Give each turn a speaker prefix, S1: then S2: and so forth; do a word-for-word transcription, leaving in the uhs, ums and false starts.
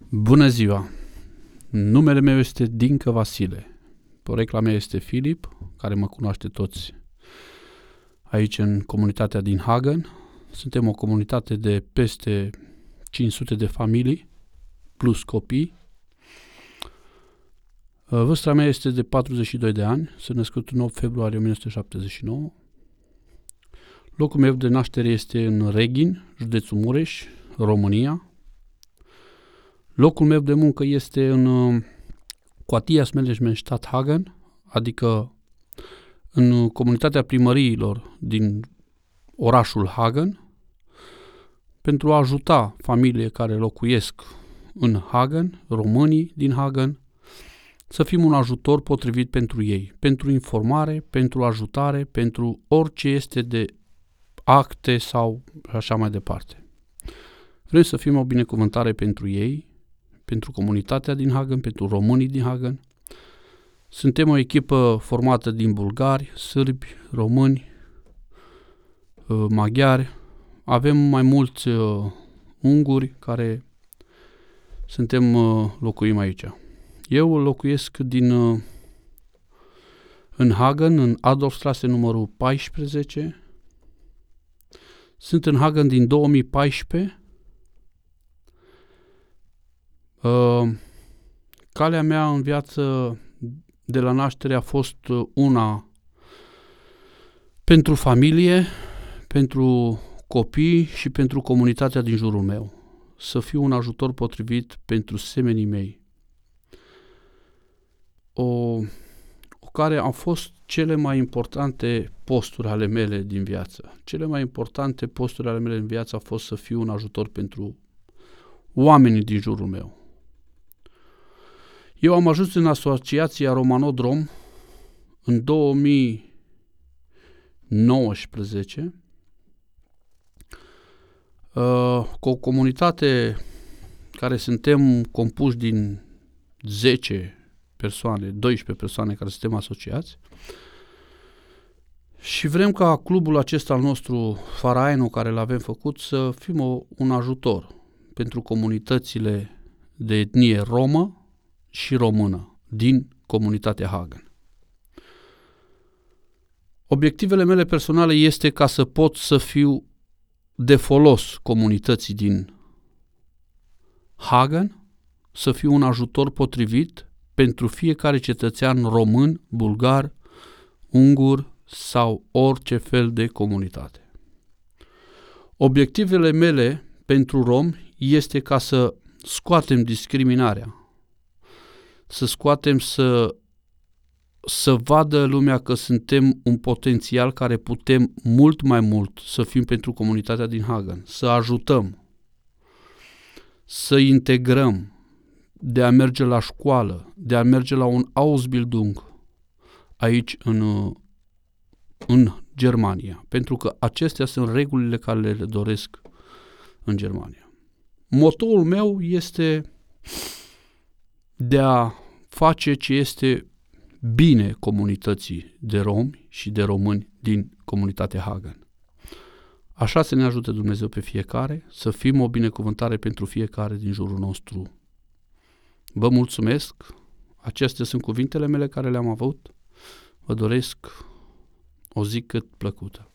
S1: Bună ziua! Numele meu este Dincă Vasile. Porecla mea este Filip, care mă cunoaște toți aici în comunitatea din Hagen. Suntem o comunitate de peste cinci sute de familii, plus copii. Vârsta mea este de patruzeci și doi de ani, sunt născut în opt februarie o mie nouă sute șaptezeci și nouă. Locul meu de naștere este în Reghin, județul Mureș, România. Locul meu de muncă este în uh, Quartiers Management Stadt Hagen, adică în comunitatea primăriilor din orașul Hagen, pentru a ajuta familiile care locuiesc în Hagen, românii din Hagen, să fim un ajutor potrivit pentru ei, pentru informare, pentru ajutare, pentru orice este de acte sau așa mai departe. Vrem să fim o binecuvântare pentru ei, pentru comunitatea din Hagen, pentru românii din Hagen. Suntem o echipă formată din bulgari, sârbi, români, maghiari. Avem mai mulți uh, unguri care suntem uh, locuim aici. Eu locuiesc din uh, în Hagen, în Adolfstraße numărul paisprezece. Sunt în Hagen din două mii paisprezece. Uh, calea mea în viață de la naștere a fost una pentru familie, pentru copii și pentru comunitatea din jurul meu. Să fiu un ajutor potrivit pentru semenii mei. O, o care au fost cele mai importante posturi ale mele din viață. Cele mai importante posturi ale mele din viață a fost să fiu un ajutor pentru oamenii din jurul meu. Eu am ajuns în asociația Romanodrom în două mii nouăsprezece uh, cu o comunitate care suntem compuși din zece persoane, doisprezece persoane care suntem asociați și vrem ca clubul acesta al nostru, Faraenu, care l-avem făcut, să fim o, un ajutor pentru comunitățile de etnie romă și română din comunitatea Hagen. Obiectivele mele personale este ca să pot să fiu de folos comunității din Hagen, să fiu un ajutor potrivit pentru fiecare cetățean român, bulgar, ungur sau orice fel de comunitate. Obiectivele mele pentru romi este ca să scoatem discriminarea, să scoatem, să, să vadă lumea că suntem un potențial care putem mult mai mult să fim pentru comunitatea din Hagen, să ajutăm, să integrăm, de a merge la școală, de a merge la un Ausbildung aici în, în Germania, pentru că acestea sunt regulile care le doresc în Germania. Motoul meu este de a face ce este bine comunității de romi și de români din comunitatea Hagen. Așa să ne ajute Dumnezeu pe fiecare, să fim o binecuvântare pentru fiecare din jurul nostru. Vă mulțumesc, acestea sunt cuvintele mele care le-am avut, vă doresc o zi cât plăcută.